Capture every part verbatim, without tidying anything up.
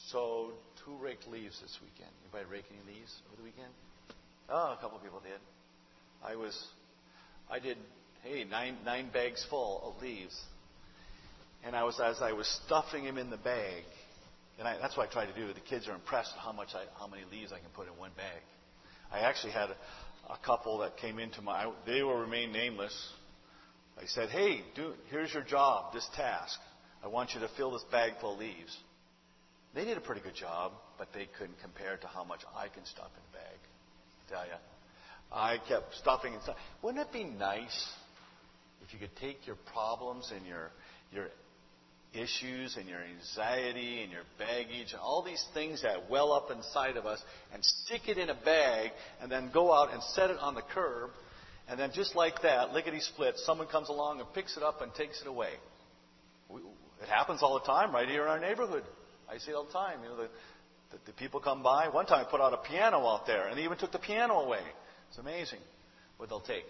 So, who raked leaves this weekend? Anybody rake any leaves over the weekend? Oh, a couple of people did. I was, I did, hey, nine nine bags full of leaves. And I was, as I was stuffing them in the bag, and I, that's what I try to do. The kids are impressed at how much, I, how many leaves I can put in one bag. I actually had a, a couple that came into my, they will remain nameless. I said, hey, do, here's your job, this task. I want you to fill this bag full of leaves. They did a pretty good job, but they couldn't compare to how much I can stuff in a bag. I tell you. I kept stuffing and stuffing. Wouldn't it be nice if you could take your problems and your your issues and your anxiety and your baggage and all these things that well up inside of us and stick it in a bag and then go out and set it on the curb, and then just like that, lickety-split, someone comes along and picks it up and takes it away. We, it happens all the time right here in our neighborhood. I see it all the time. You know, the, the, the people come by. One time I put out a piano out there, and they even took the piano away. It's amazing what they'll take.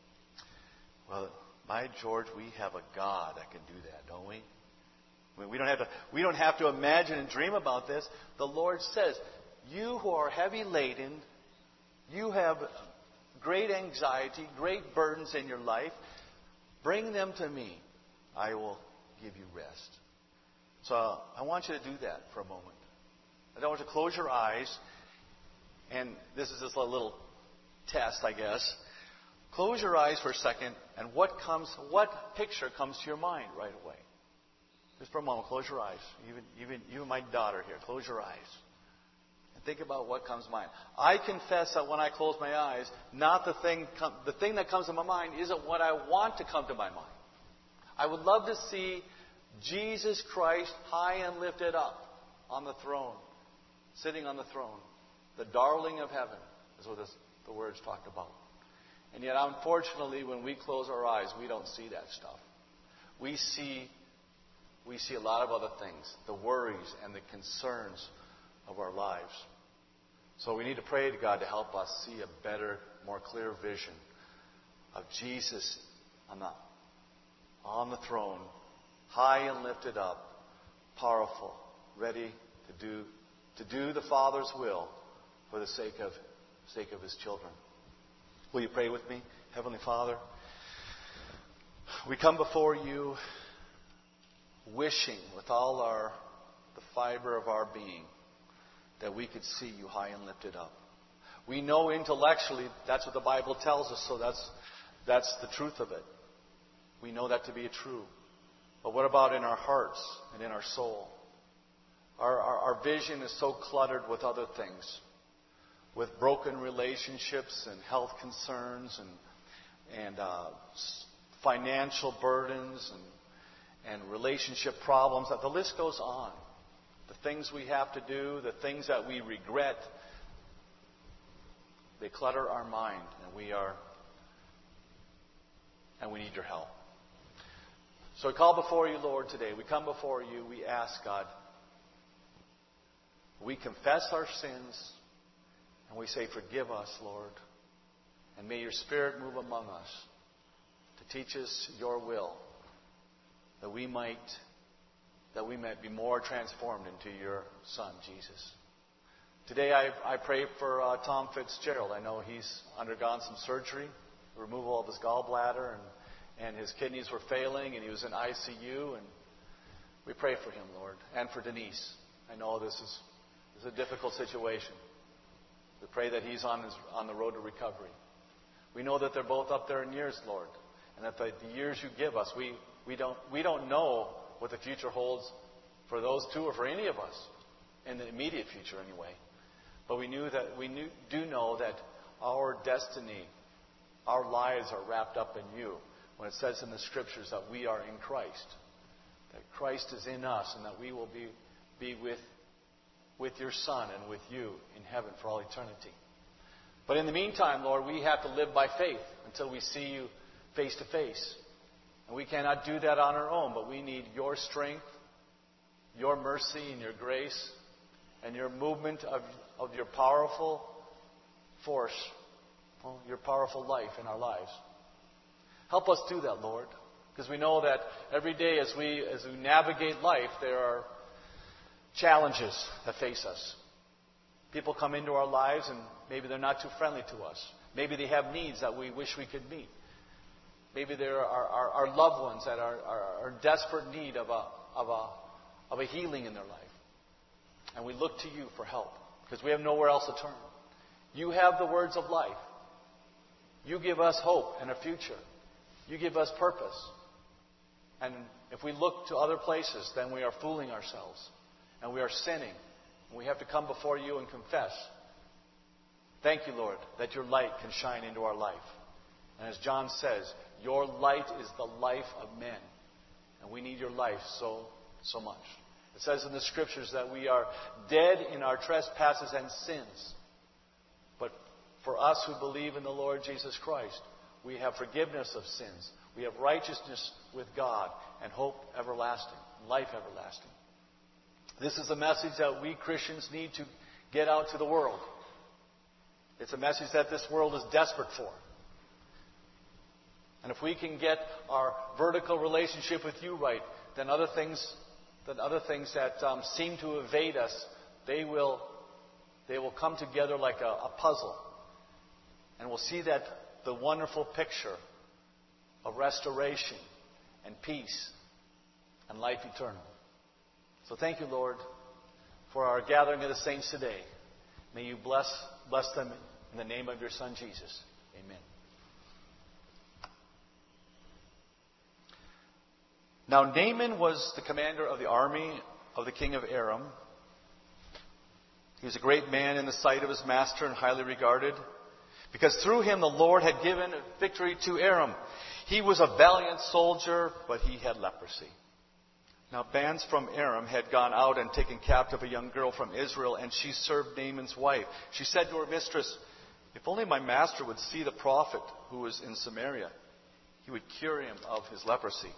Well, by George, we have a God that can do that, don't we? I mean, we don't have to. We don't have to imagine and dream about this. The Lord says, "You who are heavy laden, you have great anxiety, great burdens in your life. Bring them to me. I will give you rest." So I want you to do that for a moment. I don't want you to close your eyes. And this is just a little test, I guess. Close your eyes for a second, and what comes, what picture comes to your mind right away? Just for a moment, close your eyes. Even, even you and my daughter here, close your eyes. And think about what comes to mind. I confess that when I close my eyes, not the thing, com- the thing that comes to my mind isn't what I want to come to my mind. I would love to see Jesus Christ high and lifted up on the throne, sitting on the throne, the darling of heaven, is what this, the words talk about. And yet, unfortunately, when we close our eyes, we don't see that stuff. We see, we see a lot of other things, the worries and the concerns of our lives. So we need to pray to God to help us see a better, more clear vision of Jesus on the, on the throne, high and lifted up, powerful, ready to do to do the Father's will for the sake of sake of His children. Will you pray with me? Heavenly Father, we come before you wishing with all our the fiber of our being that we could see you high and lifted up. We know intellectually that's what the Bible tells us, so that's that's the truth of it. We know that to be true. But what about in our hearts and in our soul? Our, our, our vision is so cluttered with other things, with broken relationships and health concerns and, and uh, financial burdens and, and relationship problems. The list goes on. The things we have to do, the things that we regret, they clutter our mind, and we are, and we need your help. So we call before you, Lord, today. We come before you. We ask, God, we confess our sins, and we say, forgive us, Lord. And may your Spirit move among us to teach us your will, that we might, that we might be more transformed into your Son, Jesus. Today I, I pray for uh, Tom Fitzgerald. I know he's undergone some surgery, removal of his gallbladder, and And his kidneys were failing, and he was in I C U. And we pray for him, Lord, and for Denise. I know this is, this is a difficult situation. We pray that he's on his, on the road to recovery. We know that they're both up there in years, Lord, and that the, the years you give us, we, we don't we don't know what the future holds for those two or for any of us in the immediate future, anyway. But we knew that we knew, do know that our destiny, our lives are wrapped up in you. When it says in the Scriptures that we are in Christ, that Christ is in us, and that we will be, be with, with your Son and with you in heaven for all eternity. But in the meantime, Lord, we have to live by faith until we see you face to face. And we cannot do that on our own, but we need your strength, your mercy and your grace, and your movement of, of your powerful force, well, your powerful life in our lives. Help us do that, Lord, because we know that every day as we as we navigate life, there are challenges that face us. People come into our lives and maybe they're not too friendly to us. Maybe they have needs that we wish we could meet. Maybe there are our, our loved ones that are, are, are in desperate need of a, of, a, of a healing in their life. And we look to you for help because we have nowhere else to turn. You have the words of life. You give us hope and a future. You give us purpose. And if we look to other places, then we are fooling ourselves. And we are sinning. And we have to come before you and confess. Thank you, Lord, that your light can shine into our life. And as John says, your light is the life of men. And we need your life so, so much. It says in the Scriptures that we are dead in our trespasses and sins. But for us who believe in the Lord Jesus Christ, we have forgiveness of sins. We have righteousness with God and hope everlasting, life everlasting. This is a message that we Christians need to get out to the world. It's a message that this world is desperate for. And if we can get our vertical relationship with you right, then other things, then other things that um, seem to evade us, they will, they will come together like a, a puzzle. And we'll see that the wonderful picture of restoration and peace and life eternal. So thank you, Lord, for our gathering of the saints today. May you bless, bless them in the name of your Son, Jesus. Amen. Now Naaman was the commander of the army of the king of Aram. He was a great man in the sight of his master and highly regarded, because through him the Lord had given victory to Aram. He was a valiant soldier, but he had leprosy. Now bands from Aram had gone out and taken captive a young girl from Israel, and she served Naaman's wife. She said to her mistress, "If only my master would see the prophet who is in Samaria, he would cure him of his leprosy."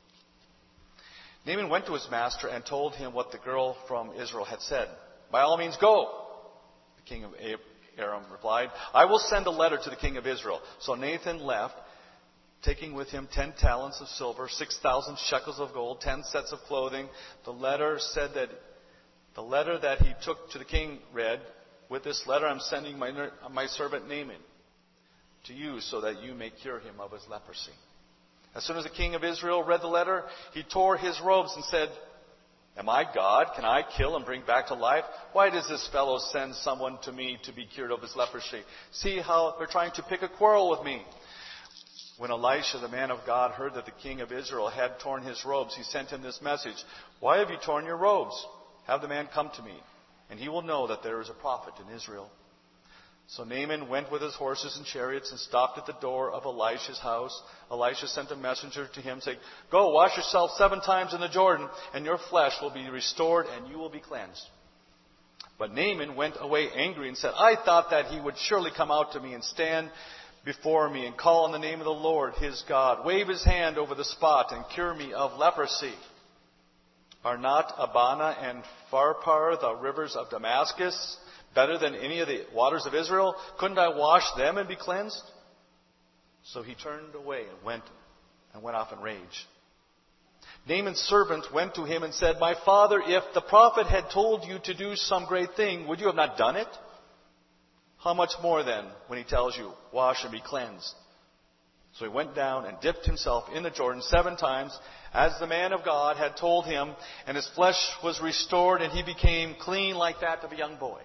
Naaman went to his master and told him what the girl from Israel had said. "By all means, go," the king of Aram replied. "I will send a letter to the king of Israel." So Nathan left, taking with him ten talents of silver, six thousand shekels of gold, ten sets of clothing. The letter said that the letter that he took to the king read, "With this letter I'm sending my, my servant Naaman to you so that you may cure him of his leprosy." As soon as the king of Israel read the letter, he tore his robes and said, "Am I God? Can I kill and bring back to life? Why does this fellow send someone to me to be cured of his leprosy? See how they're trying to pick a quarrel with me." When Elisha, the man of God, heard that the king of Israel had torn his robes, he sent him this message: "Why have you torn your robes? Have the man come to me, and he will know that there is a prophet in Israel." So Naaman went with his horses and chariots and stopped at the door of Elisha's house. Elisha sent a messenger to him saying, "Go, wash yourself seven times in the Jordan, and your flesh will be restored, and you will be cleansed." But Naaman went away angry and said, "I thought that he would surely come out to me and stand before me and call on the name of the Lord his God, wave his hand over the spot and cure me of leprosy. Are not Abana and Pharpar, the rivers of Damascus, better than any of the waters of Israel? Couldn't I wash them and be cleansed?" So he turned away and went and went off in rage. Naaman's servant went to him and said, "My father, if the prophet had told you to do some great thing, would you have not done it? How much more then when he tells you, 'Wash and be cleansed'?" So he went down and dipped himself in the Jordan seven times, as the man of God had told him, and his flesh was restored, and he became clean like that of a young boy.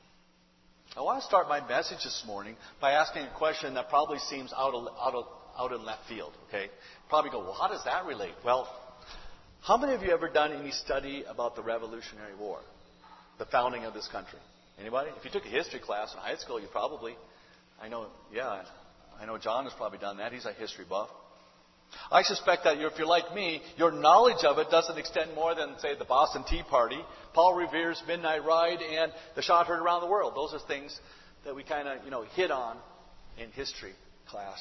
I want to start my message this morning by asking a question that probably seems out of, out of, out in left field. Okay, probably go, "Well, how does that relate?" Well, how many of you ever done any study about the Revolutionary War, the founding of this country? Anybody? If you took a history class in high school, you probably, I know, yeah, I know John has probably done that. He's a history buff. I suspect that if you're like me, your knowledge of it doesn't extend more than, say, the Boston Tea Party, Paul Revere's Midnight Ride, and the shot heard around the world. Those are things that we kind of, you know, hit on in history class.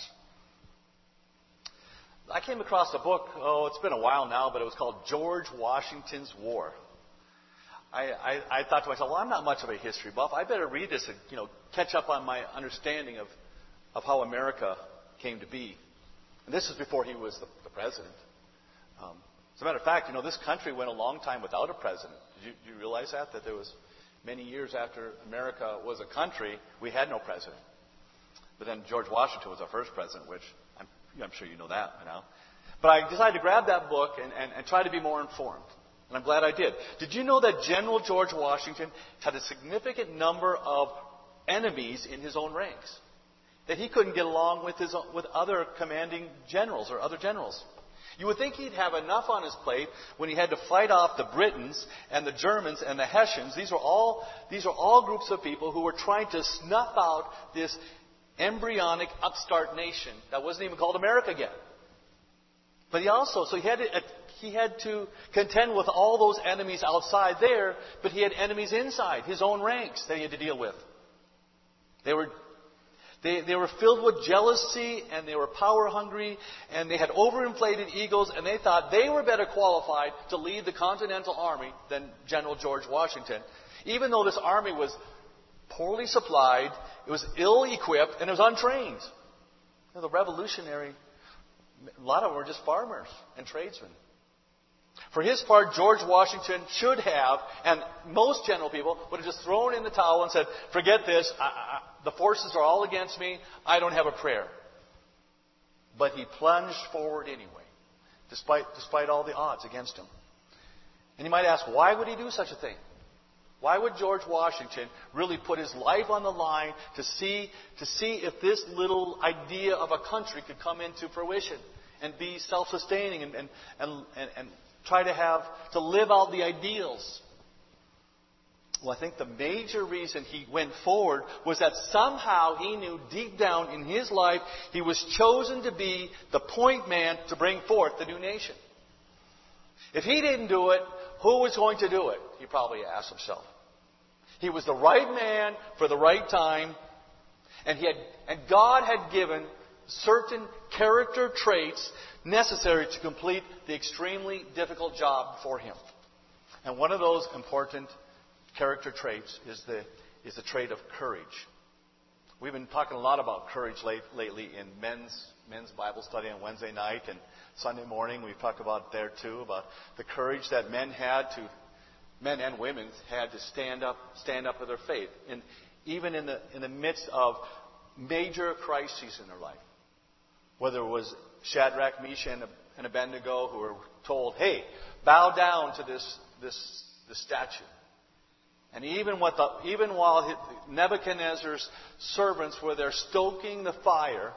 I came across a book, oh, it's been a while now, but it was called George Washington's War. I, I, I thought to myself, well, I'm not much of a history buff. I better read this and, you know, catch up on my understanding of, of how America came to be. And this is before he was the, the president. Um, as a matter of fact, you know, this country went a long time without a president. Did Did you, did you realize that? That there was many years after America was a country, we had no president. But then George Washington was our first president, which I'm, I'm sure you know that by now. But I decided to grab that book and, and, and try to be more informed. And I'm glad I did. Did you know that General George Washington had a significant number of enemies in his own ranks? That he couldn't get along with, his, with other commanding generals or other generals. You would think he'd have enough on his plate when he had to fight off the Britons and the Germans and the Hessians. These are all, these are all groups of people who were trying to snuff out this embryonic upstart nation that wasn't even called America yet. But he also, so he had to, he had to contend with all those enemies outside there, but he had enemies inside, his own ranks that he had to deal with. They were They, they were filled with jealousy, and they were power hungry, and they had overinflated egos, and they thought they were better qualified to lead the Continental Army than General George Washington. Even though this army was poorly supplied, it was ill-equipped, and it was untrained. You know, the revolutionary, a lot of them were just farmers and tradesmen. For his part, George Washington should have, and most general people would have just thrown in the towel and said, forget this, I, I, the forces are all against me, I don't have a prayer. But he plunged forward anyway, despite, despite all the odds against him. And you might ask, why would he do such a thing? Why would George Washington really put his life on the line to see, to see if this little idea of a country could come into fruition and be self-sustaining and, and, and, and, and try to have, to live out the ideals? Well, I think the major reason he went forward was that somehow he knew deep down in his life he was chosen to be the point man to bring forth the new nation. If he didn't do it, who was going to do it? He probably asked himself. He was the right man for the right time, and he had, and God had given certain character traits necessary to complete the extremely difficult job before him. And one of those important character traits is the is the trait of courage. We've been talking a lot about courage late, lately in men's men's Bible study on Wednesday night and Sunday morning. We've talked about there too about the courage that men had to, men and women had to stand up stand up for their faith, and even in the in the midst of major crises in their life. Whether it was Shadrach, Meshach, and Abednego who were told, "Hey, bow down to this this this statue." And even, what the, even while Nebuchadnezzar's servants were there stoking the fire,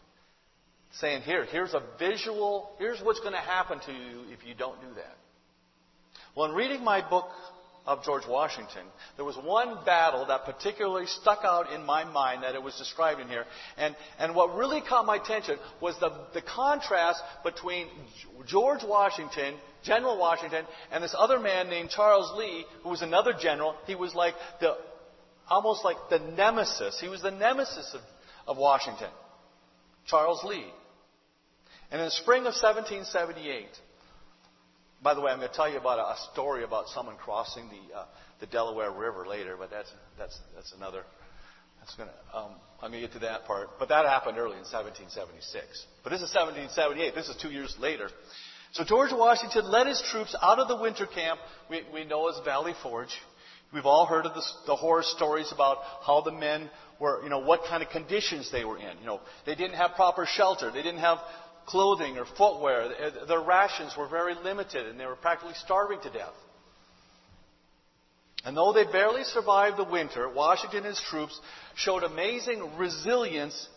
saying, here, here's a visual, here's what's going to happen to you if you don't do that. Well, in reading my book of George Washington, there was one battle that particularly stuck out in my mind that it was described in here. And, and what really caught my attention was the, the contrast between George Washington, General Washington, and this other man named Charles Lee, who was another general. He was like the, almost like the nemesis. He was the nemesis of, of Washington, Charles Lee. And in the spring of seventeen seventy-eight, by the way, I'm going to tell you about a, a story about someone crossing the uh, the Delaware River later, but that's that's that's another. That's going to. Um, I'm going to get to that part, but that happened early in seventeen seventy-six. But this is seventeen seventy-eight. This is two years later. So George Washington led his troops out of the winter camp we, we know as Valley Forge. We've all heard of the, the horror stories about how the men were, you know, what kind of conditions they were in. You know, they didn't have proper shelter. They didn't have clothing or footwear. Their rations were very limited, and they were practically starving to death. And though they barely survived the winter, Washington and his troops showed amazing resilience.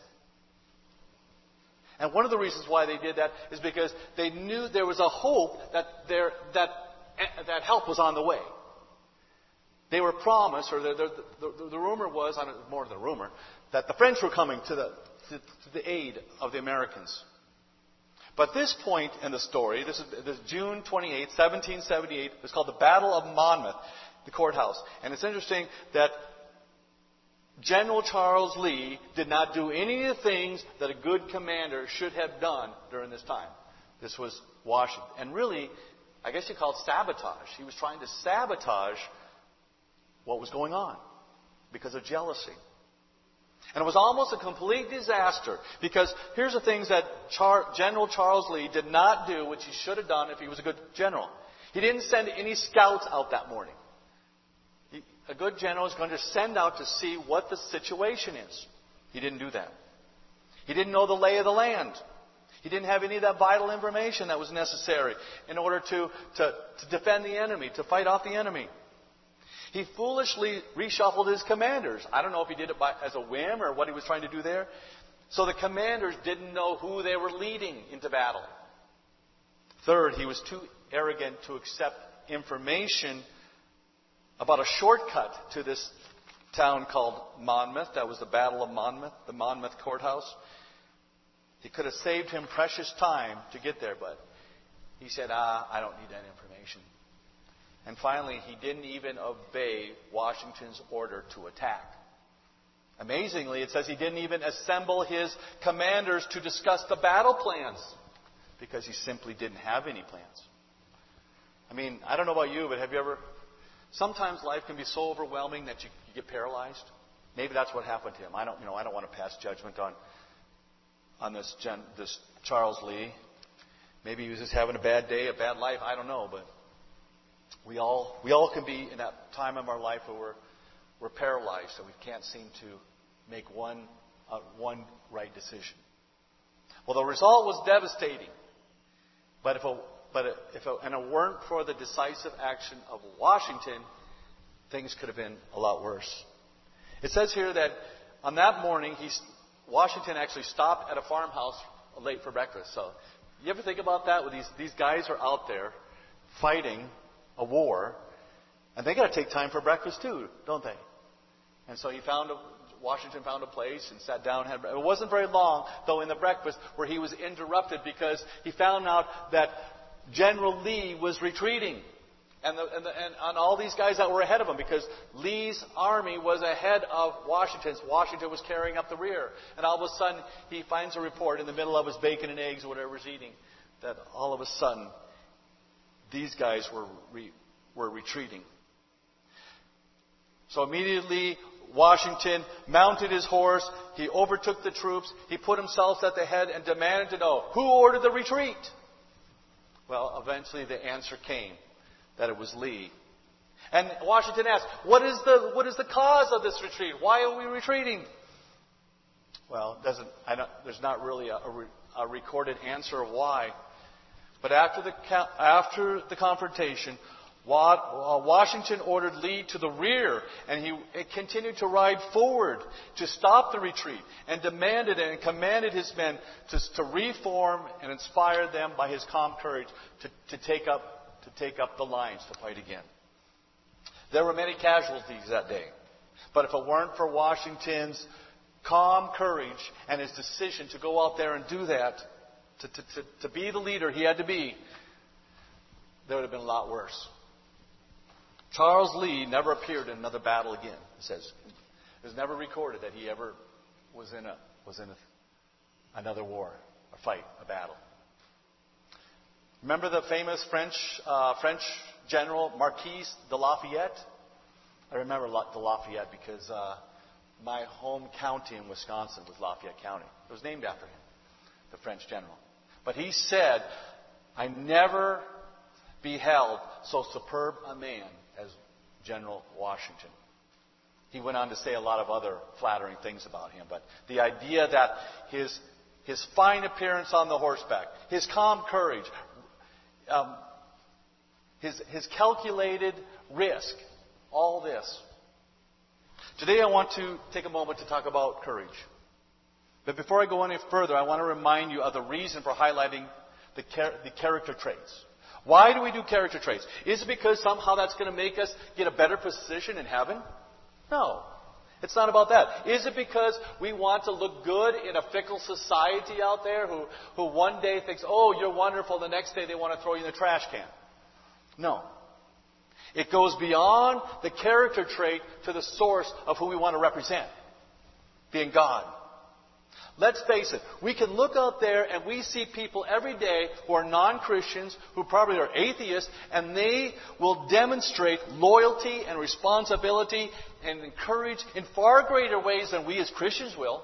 And one of the reasons why they did that is because they knew there was a hope that there, that that help was on the way. They were promised, or the, the, the, the rumor was, more than a rumor, that the French were coming to the to, to the aid of the Americans. But this point in the story, this is, this is June twenty-eighth, seventeen seventy-eight, it's called the Battle of Monmouth, the courthouse. And it's interesting that General Charles Lee did not do any of the things that a good commander should have done during this time. This was Washington. And really, I guess you call it sabotage. He was trying to sabotage what was going on because of jealousy. And it was almost a complete disaster because here's the things that Char- General Charles Lee did not do, which he should have done if he was a good general. He didn't send any scouts out that morning. a good general is going to send out to see what the situation is. He didn't do that. He didn't know the lay of the land. He didn't have any of that vital information that was necessary in order to, to, to defend the enemy, to fight off the enemy. He foolishly reshuffled his commanders. I don't know if he did it by, as a whim or what he was trying to do there. So the commanders didn't know who they were leading into battle. Third, he was too arrogant to accept information about a shortcut to this town called Monmouth. That was the Battle of Monmouth, the Monmouth courthouse. He could have saved him precious time to get there, but he said, ah, I don't need that information. And finally, he didn't even obey Washington's order to attack. Amazingly, it says he didn't even assemble his commanders to discuss the battle plans because he simply didn't have any plans. I mean, I don't know about you, but have you ever... Sometimes life can be so overwhelming that you, you get paralyzed. Maybe that's what happened to him. I don't, you know, I don't want to pass judgment on on this gen, this Charles Lee. Maybe he was just having a bad day, a bad life. I don't know, but we all we all can be in that time of our life where we're we're paralyzed and we can't seem to make one uh, one right decision. Well, the result was devastating. But if a But if it, and it weren't for the decisive action of Washington, things could have been a lot worse. It says here that on that morning, he, Washington actually stopped at a farmhouse late for breakfast. So, you ever think about that? When these these guys are out there fighting a war, and they got to take time for breakfast too, don't they? And so he found a, Washington found a place and sat down. Had, it wasn't very long, though, in the breakfast where he was interrupted because he found out that General Lee was retreating. And, the, and, the, and, and all these guys that were ahead of him, because Lee's army was ahead of Washington's. Washington was carrying up the rear. And all of a sudden, he finds a report in the middle of his bacon and eggs or whatever he's eating, that all of a sudden, these guys were re, were retreating. So immediately, Washington mounted his horse. He overtook the troops. He put himself at the head and demanded to know, who ordered the retreat? Well, eventually the answer came, that it was Lee. And Washington asked, what is the what is the cause of this retreat? Why are we retreating? Well, it doesn't, I don't, there's not really a, a, a recorded answer of why. But after the after the confrontation, Washington ordered Lee to the rear, and he continued to ride forward to stop the retreat, and demanded and commanded his men to, to reform and inspire them by his calm courage to, to take up to take up the lines to fight again. There were many casualties that day, but if it weren't for Washington's calm courage and his decision to go out there and do that, to, to, to, to be the leader he had to be, there would have been a lot worse. Charles Lee never appeared in another battle again. It says it was never recorded that he ever was in a was in a, another war, a fight, a battle. Remember the famous French uh, French general Marquis de Lafayette? I remember de Lafayette because uh, my home county in Wisconsin was Lafayette County. It was named after him, the French general. But he said, "I never beheld so superb a man as General Washington." He went on to say a lot of other flattering things about him, but the idea that his his fine appearance on the horseback, his calm courage, um, his his calculated risk, all this. Today I want to take a moment to talk about courage. But before I go any further, I want to remind you of the reason for highlighting the, char- the character traits. Why do we do character traits? Is it because somehow that's going to make us get a better position in heaven? No. It's not about that. Is it because we want to look good in a fickle society out there who, who one day thinks, oh, you're wonderful, the next day they want to throw you in the trash can? No. It goes beyond the character trait to the source of who we want to represent, being God. Let's face it, we can look out there and we see people every day who are non-Christians, who probably are atheists, and they will demonstrate loyalty and responsibility and courage in far greater ways than we as Christians will.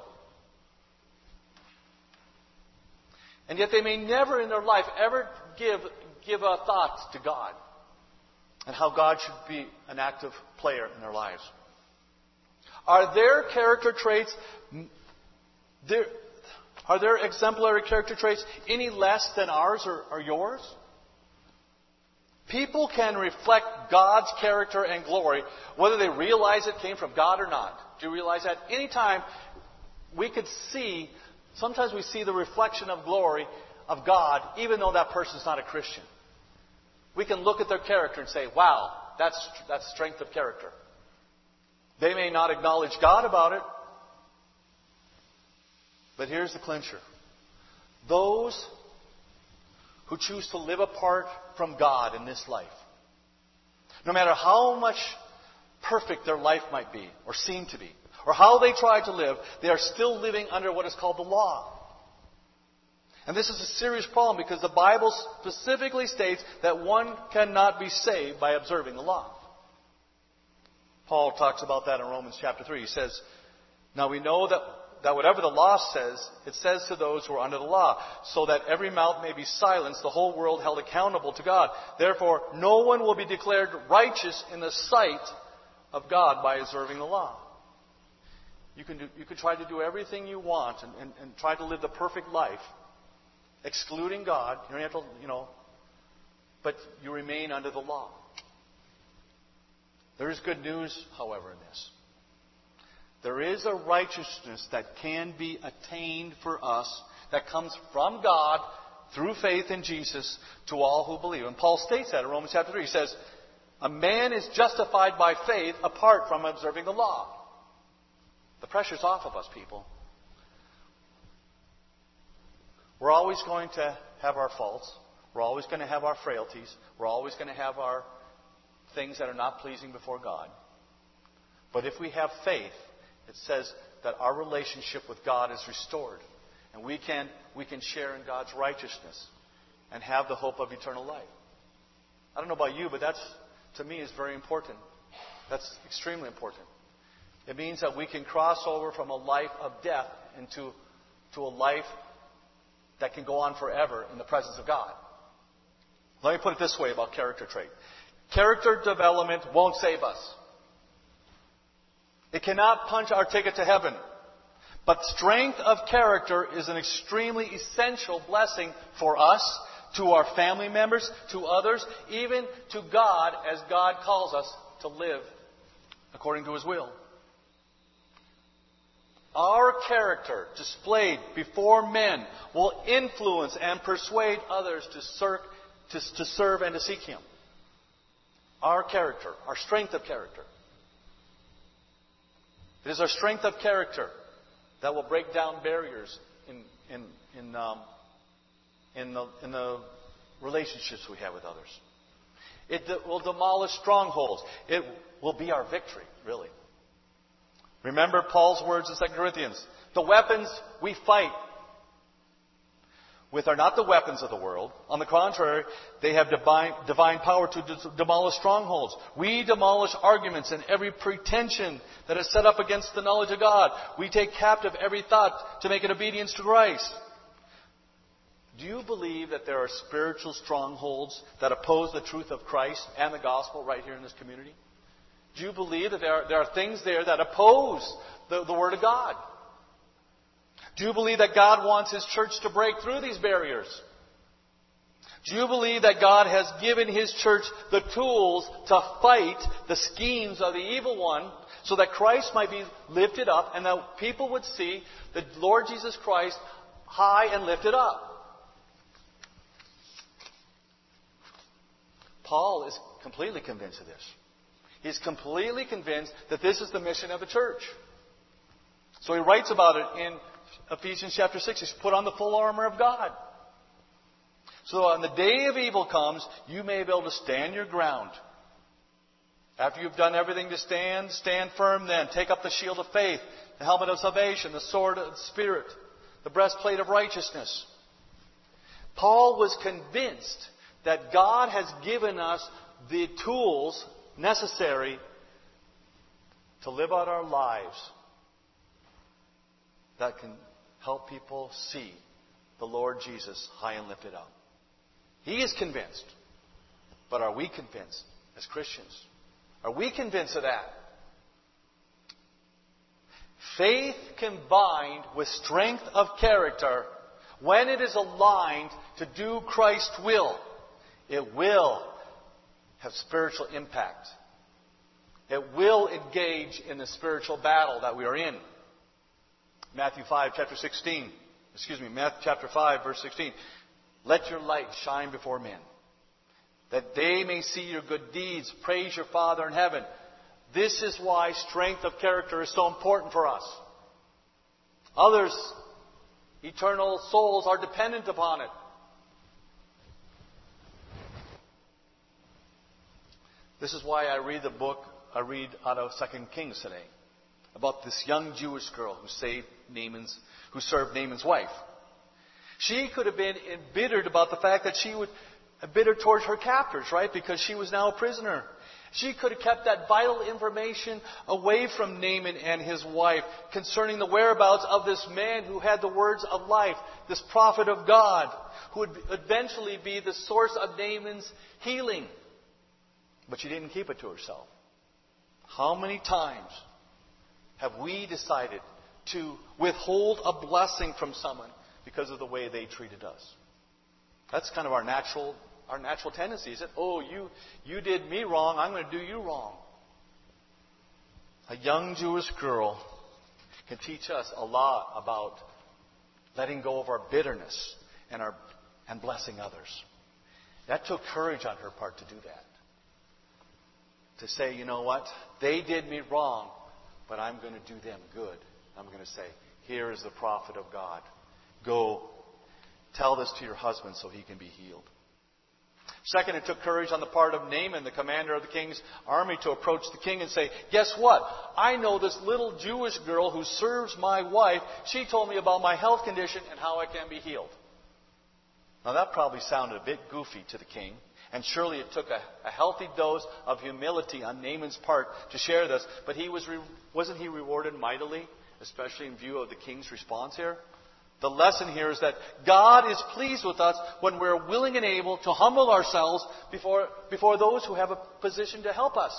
And yet they may never in their life ever give, give a thought to God. and how God should be an active player in their lives. Are their character traits, there, are their exemplary character traits any less than ours or, or yours? People can reflect God's character and glory, whether they realize it came from God or not. Do you realize that? Anytime we could see, sometimes we see the reflection of glory of God, even though that person's not a Christian. We can look at their character and say, wow, that's, that's strength of character. They may not acknowledge God about it, but here's the clincher. Those who choose to live apart from God in this life, no matter how much perfect their life might be, or seem to be, or how they try to live, they are still living under what is called the law. And this is a serious problem because the Bible specifically states that one cannot be saved by observing the law. Paul talks about that in Romans chapter three. He says, now we know that, that whatever the law says, it says to those who are under the law, so that every mouth may be silenced, the whole world held accountable to God. Therefore, no one will be declared righteous in the sight of God by observing the law. You can, do, you can try to do everything you want and, and, and try to live the perfect life, excluding God. You don't have to, you know, but you remain under the law. There is good news, however, in this. There is a righteousness that can be attained for us that comes from God through faith in Jesus to all who believe. And Paul states that in Romans chapter three. He says, a man is justified by faith apart from observing the law. The pressure's off of us, people. We're always going to have our faults. We're always going to have our frailties. We're always going to have our things that are not pleasing before God. But if we have faith, it says that our relationship with God is restored. And we can, we can share in God's righteousness and have the hope of eternal life. I don't know about you, but that's, to me, is very important. That's extremely important. It means that we can cross over from a life of death into to a life that can go on forever in the presence of God. Let me put it this way about character trait. Character development won't save us. It cannot punch our ticket to heaven. But strength of character is an extremely essential blessing for us, to our family members, to others, even to God as God calls us to live according to His will. Our character displayed before men will influence and persuade others to serve, to, to serve and to seek Him. Our character, our strength of character. It is our strength of character that will break down barriers in in in um, in the in the relationships we have with others. It de- will demolish strongholds. It will be our victory, really. Remember Paul's words in Second Corinthians. The weapons we fight with are not the weapons of the world. On the contrary, they have divine, divine power to d- demolish strongholds. We demolish arguments and every pretension that is set up against the knowledge of God. We take captive every thought to make it obedience to Christ. Do you believe that there are spiritual strongholds that oppose the truth of Christ and the gospel right here in this community? Do you believe that there are, there are things there that oppose the, the Word of God? Do you believe that God wants His church to break through these barriers? Do you believe that God has given His church the tools to fight the schemes of the evil one so that Christ might be lifted up and that people would see the Lord Jesus Christ high and lifted up? Paul is completely convinced of this. He's completely convinced that this is the mission of the church. So he writes about it in Ephesians chapter six. He's put on the full armor of God. So on the day of evil comes, you may be able to stand your ground. After you've done everything to stand, stand firm then. Take up the shield of faith, the helmet of salvation, the sword of the Spirit, the breastplate of righteousness. Paul was convinced that God has given us the tools necessary to live out our lives that can help people see the Lord Jesus high and lifted up. He is convinced. But are we convinced? as Christians? Are we convinced of that? Faith combined with strength of character, when it is aligned to do Christ's will, it will have spiritual impact. It will engage in the spiritual battle that we are in. Matthew five, chapter sixteen. Excuse me, Matthew chapter five, verse sixteen. Let your light shine before men, that they may see your good deeds, praise your Father in heaven. This is why strength of character is so important for us. Others, eternal souls, are dependent upon it. This is why I read the book I read out of Second Kings today, about this young Jewish girl who saved Naaman's, who served Naaman's wife. She could have been embittered about the fact that she would embittered towards her captors, right? Because she was now a prisoner. She could have kept that vital information away from Naaman and his wife concerning the whereabouts of this man who had the words of life, this prophet of God, who would eventually be the source of Naaman's healing. But she didn't keep it to herself. How many times have we decided to withhold a blessing from someone because of the way they treated us? That's kind of our natural our natural tendency, is it? Oh, you you did me wrong, I'm going to do you wrong. A young Jewish girl can teach us a lot about letting go of our bitterness and our and blessing others. That took courage on her part to do that. To say, you know what? They did me wrong, but I'm going to do them good. I'm going to say, here is the prophet of God. Go, tell this to your husband so he can be healed. Second, it took courage on the part of Naaman, the commander of the king's army, to approach the king and say, guess what? I know this little Jewish girl who serves my wife. She told me about my health condition and how I can be healed. Now that probably sounded a bit goofy to the king. And surely it took a, a healthy dose of humility on Naaman's part to share this. But he was re- wasn't he rewarded mightily, especially in view of the king's response here? The lesson here is that God is pleased with us when we're willing and able to humble ourselves before, before those who have a position to help us.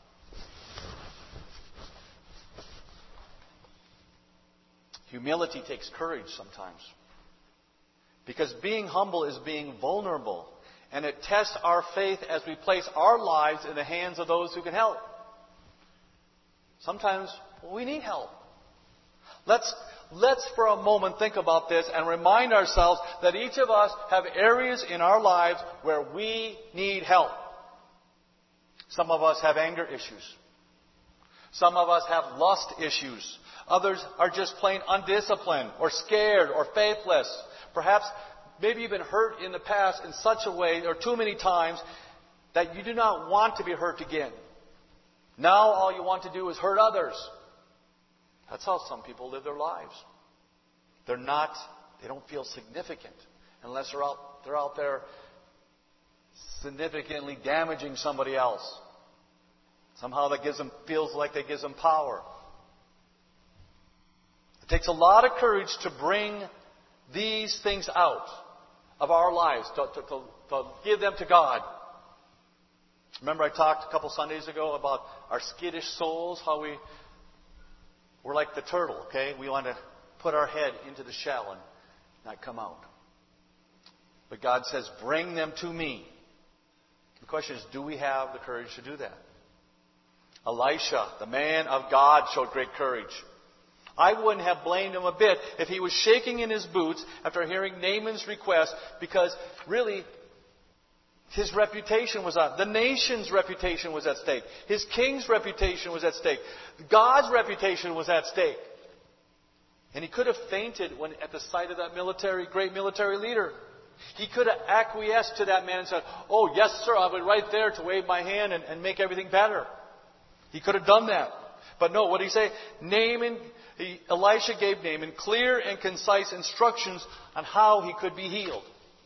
Humility takes courage sometimes. Because being humble is being vulnerable. And it tests our faith as we place our lives in the hands of those who can help. Sometimes we need help. Let's, let's for a moment think about this and remind ourselves that each of us have areas in our lives where we need help. Some of us have anger issues. Some of us have lust issues. Others are just plain undisciplined or scared or faithless. Perhaps maybe you've been hurt in the past in such a way, or too many times, that you do not want to be hurt again. Now all you want to do is hurt others. That's how some people live their lives. They're not, they don't feel significant unless they're out, they're out there significantly damaging somebody else. Somehow that gives them, feels like that gives them power. It takes a lot of courage to bring these things out of our lives, to, to, to, to give them to God. Remember I talked a couple Sundays ago about our skittish souls, how we, we're like the turtle, okay? We want to put our head into the shell and not come out. But God says, bring them to me. The question is, do we have the courage to do that? Elisha, the man of God, showed great courage. I wouldn't have blamed him a bit if he was shaking in his boots after hearing Naaman's request, because really his reputation was on. The nation's reputation was at stake. His king's reputation was at stake. God's reputation was at stake. And he could have fainted when at the sight of that military, great military leader. He could have acquiesced to that man and said, oh, yes, sir, I'll be right there to wave my hand and, and make everything better. He could have done that. But no, what did he say? Naaman, he, Elisha gave Naaman clear and concise instructions on how he could be healed.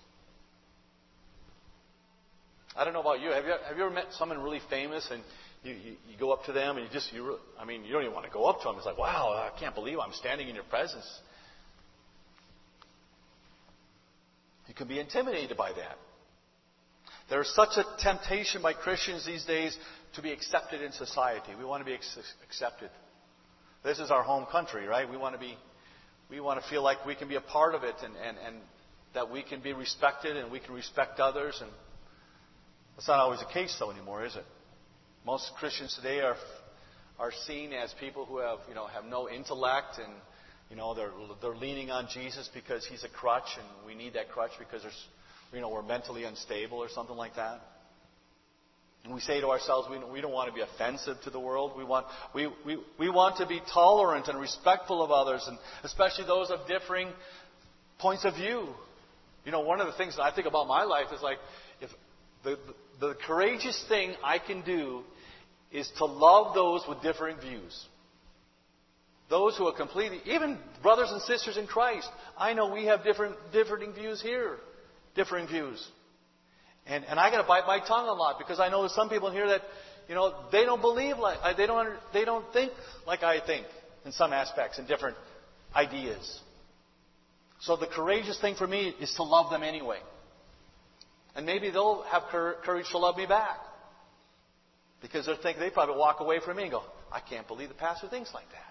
I don't know about you. Have you, have you ever met someone really famous and you, you, you go up to them and you just, you, I mean, you don't even want to go up to them. It's like, wow, I can't believe I'm standing in your presence. You can be intimidated by that. There's such a temptation by Christians these days to be accepted in society. We want to be ex- accepted. This is our home country, right? We want to be, we want to feel like we can be a part of it, and, and, and that we can be respected and we can respect others. And that's not always the case, though, anymore, is it? Most Christians today are are seen as people who have, you know, have no intellect, and you know they're they're leaning on Jesus because He's a crutch, and we need that crutch because there's, you know, we're mentally unstable or something like that. And we say to ourselves, we we don't want to be offensive to the world. We want we we we want to be tolerant and respectful of others, and especially those of differing points of view. You know, one of the things that I think about my life is like, if the the, the courageous thing I can do is to love those with differing views. Those who are completely, even brothers and sisters in Christ. I know we have different differing views here. Differing views. And and I got to bite my tongue a lot because I know there's some people here that, you know, they don't believe like, they don't, they don't think like I think in some aspects, in different ideas. So the courageous thing for me is to love them anyway. And maybe they'll have courage to love me back. Because they're thinking, they probably walk away from me and go, I can't believe the pastor thinks like that.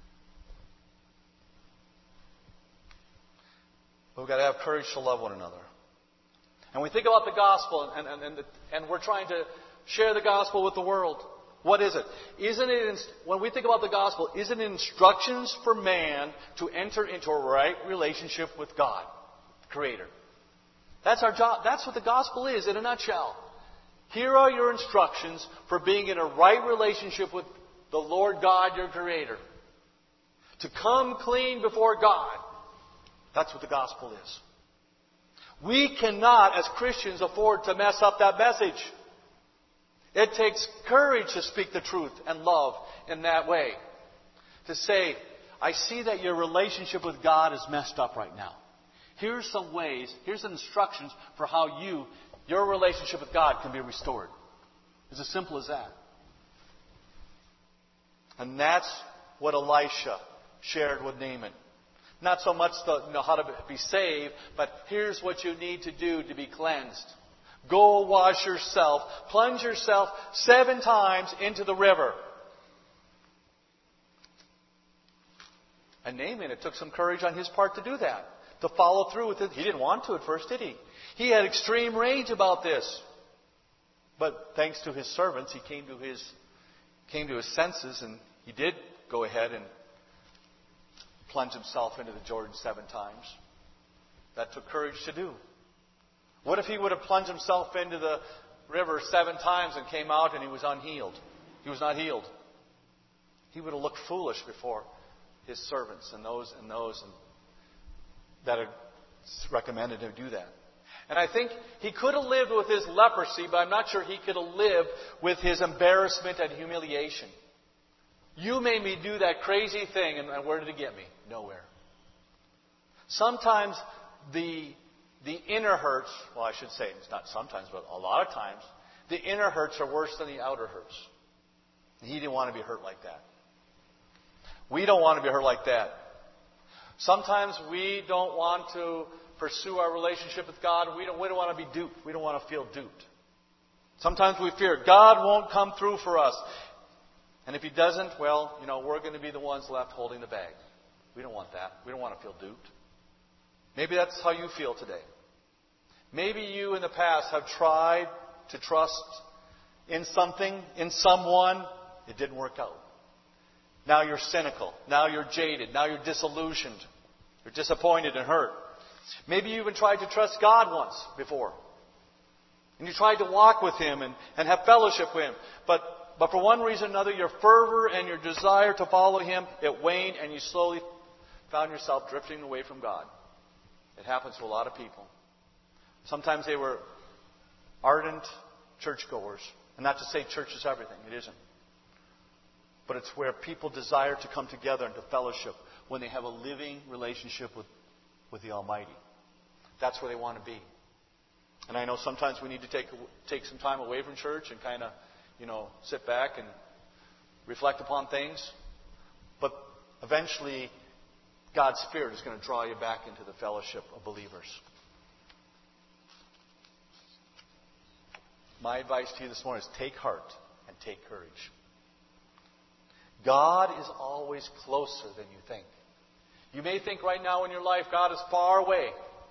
But we've got to have courage to love one another. And we think about the gospel, and, and, and, the, and we're trying to share the gospel with the world. What is it? Isn't it, when we think about the gospel, isn't it instructions for man to enter into a right relationship with God, the Creator? That's our job. That's what the gospel is in a nutshell. Here are your instructions for being in a right relationship with the Lord God, your Creator. To come clean before God. That's what the gospel is. We cannot, as Christians, afford to mess up that message. It takes courage to speak the truth and love in that way. To say, I see that your relationship with God is messed up right now. Here's some ways, here's some instructions for how you, your relationship with God can be restored. It's as simple as that. And that's what Elisha shared with Naaman. Not so much the, you know, how to be saved, but here's what you need to do to be cleansed. Go wash yourself, plunge yourself seven times into the river. And Naaman, it took some courage on his part to do that. To follow through with it. He didn't want to at first, did he? He had extreme rage about this. But thanks to his servants, he came to his came to his senses, and he did go ahead and plunge himself into the Jordan seven times. That took courage to do. What if he would have plunged himself into the river seven times and came out and he was unhealed? He was not healed. He would have looked foolish before his servants and those and those and that had recommended him do that. And I think he could have lived with his leprosy, but I'm not sure he could have lived with his embarrassment and humiliation. You made me do that crazy thing, and where did it get me? Nowhere. Sometimes the the inner hurts, well, I should say, it's not sometimes, but a lot of times, the inner hurts are worse than the outer hurts. He didn't want to be hurt like that. We don't want to be hurt like that. Sometimes we don't want to pursue our relationship with God. We don't, we don't want to be duped. We don't want to feel duped. Sometimes we fear God won't come through for us. And if He doesn't, well, you know, we're going to be the ones left holding the bag. We don't want that. We don't want to feel duped. Maybe that's how you feel today. Maybe you in the past have tried to trust in something, in someone. It didn't work out. Now you're cynical. Now you're jaded. Now you're disillusioned. You're disappointed and hurt. Maybe you even tried to trust God once before. And you tried to walk with Him and, and have fellowship with Him. But, but for one reason or another, your fervor and your desire to follow Him, it waned, and you slowly found yourself drifting away from God. It happens to a lot of people. Sometimes they were ardent churchgoers. And not to say church is everything. It isn't. But it's where people desire to come together and to fellowship when they have a living relationship with, with the Almighty. That's where they want to be. And I know sometimes we need to take take some time away from church and kind of, you know, sit back and reflect upon things. But eventually, God's Spirit is going to draw you back into the fellowship of believers. my advice to you this morning is take heart and take courage. God is always closer than you think. You may think right now in your life God is far away.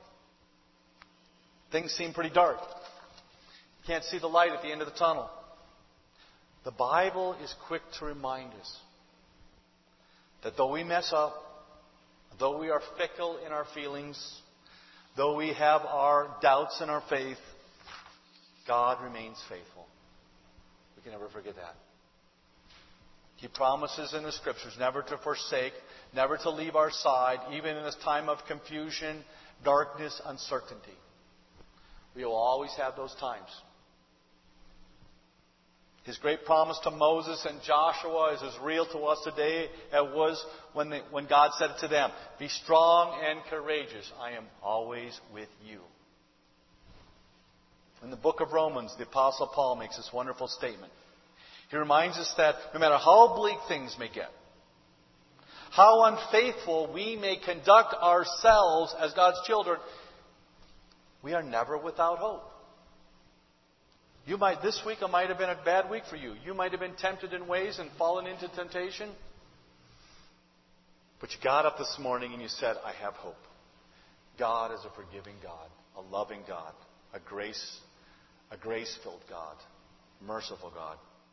Things seem pretty dark. You can't see the light at the end of the tunnel. The Bible is quick to remind us that though we mess up, though we are fickle in our feelings, though we have our doubts in our faith, God remains faithful. We can never forget that. He promises in the Scriptures never to forsake, never to leave our side, even in this time of confusion, darkness, uncertainty. We will always have those times. His great promise to Moses and Joshua is as real to us today as it was when, they, when God said it to them. Be strong and courageous. I am always with you. In the book of Romans, the Apostle Paul makes this wonderful statement. He reminds us that no matter how bleak things may get, how unfaithful we may conduct ourselves as God's children, we are never without hope. You might, this week it might have been a bad week for you. You might have been tempted in ways and fallen into temptation. But you got up this morning and you said, I have hope. God is a forgiving God, a loving God, a grace, a grace-filled God, merciful God.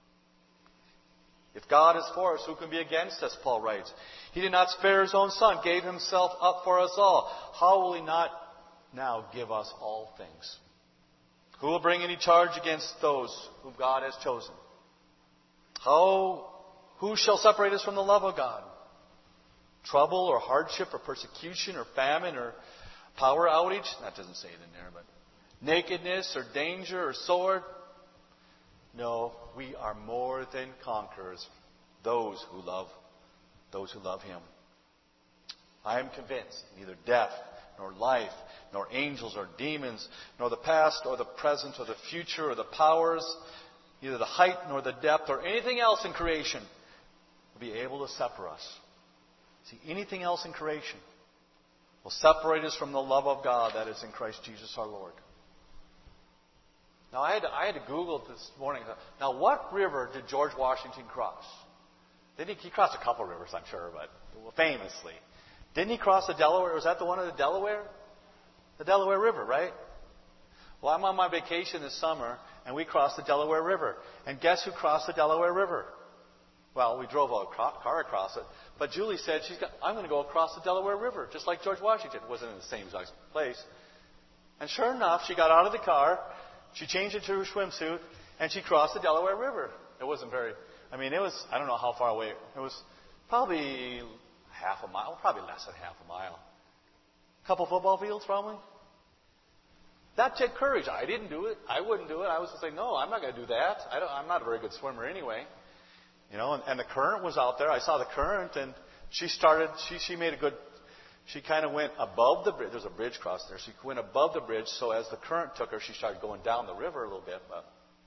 If God is for us, who can be against us, Paul writes. He did not spare His own Son, gave Himself up for us all. How will He not now give us all things? Who will bring any charge against those whom God has chosen? How, who shall separate us from the love of God? Trouble or hardship or persecution or famine or power outage? That doesn't say it in there, but nakedness or danger or sword? No, we are more than conquerors, those who love, those who love Him. I am convinced neither death, nor life, nor angels or demons, nor the past or the present or the future or the powers, neither the height nor the depth or anything else in creation will be able to separate us. See, anything else in creation will separate us from the love of God that is in Christ Jesus our Lord. Now, I had to, I had to Google this morning. Now, what river did George Washington cross? Didn't he, he crossed a couple rivers, I'm sure, but famously. Didn't he cross the Delaware? Was that the one of the Delaware? The Delaware River, right? Well, I'm on my vacation this summer, and we crossed the Delaware River. And guess who crossed the Delaware River? Well, we drove a car across it. But Julie said, she's got, I'm going to go across the Delaware River, just like George Washington. It wasn't in the same exact place. And sure enough, she got out of the car, she changed into her swimsuit, and she crossed the Delaware River. It wasn't very, I mean, it was, I don't know how far away. It was probably half a mile, probably less than half a mile. A couple football fields, probably. That took courage. I didn't do it. I wouldn't do it. I was just like, no, I'm not going to do that. I don't, I'm not a very good swimmer anyway. You know, and, and the current was out there. I saw the current, and she started, she, she made a good, she kind of went above the bridge. There's a bridge across there. She went above the bridge, so as the current took her, she started going down the river a little bit. But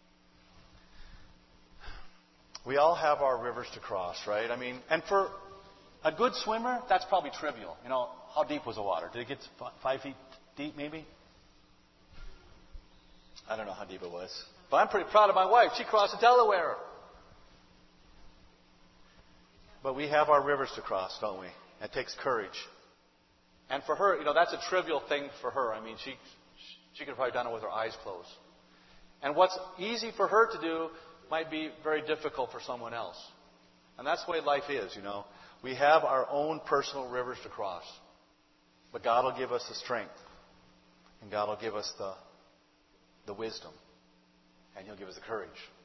we all have our rivers to cross, right? I mean, and for a good swimmer, that's probably trivial. You know, how deep was the water? Did it get five feet deep, maybe? I don't know how deep it was. But I'm pretty proud of my wife. She crossed the Delaware. But we have our rivers to cross, don't we? It takes courage. And for her, you know, that's a trivial thing for her. I mean, she she could have probably done it with her eyes closed. And what's easy for her to do might be very difficult for someone else. And that's the way life is, you know. We have our own personal rivers to cross. But God will give us the strength. And God will give us the, the wisdom. And He'll give us the courage.